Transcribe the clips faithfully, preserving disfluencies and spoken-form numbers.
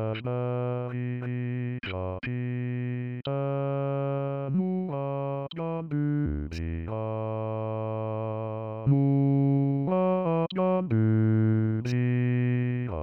いがしたのはラブジアのはラブジア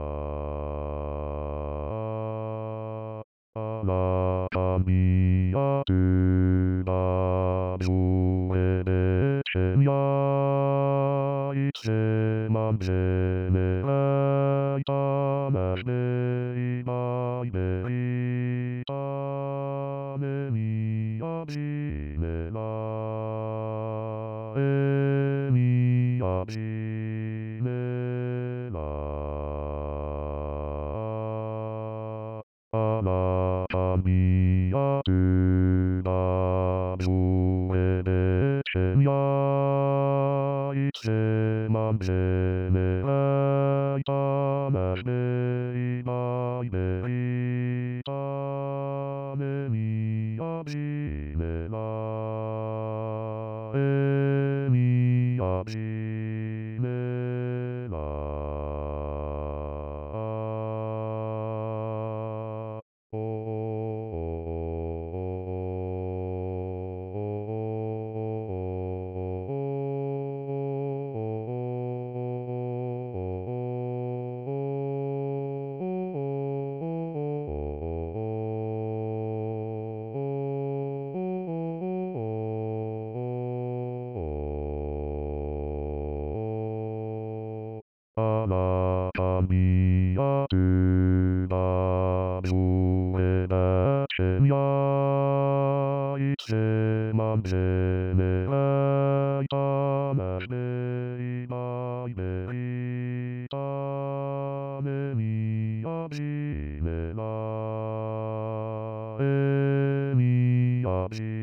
あなたにある場所へでせやいつまで願いたなれいばいでいためにあじめらえにあじめらあなたにある場所へでせやいつまで願いたなれいばいでいためにあじめらえにあじめらあなたにある場所へだけやいつまで願いたなれいばいでいためにあじめらえにあじ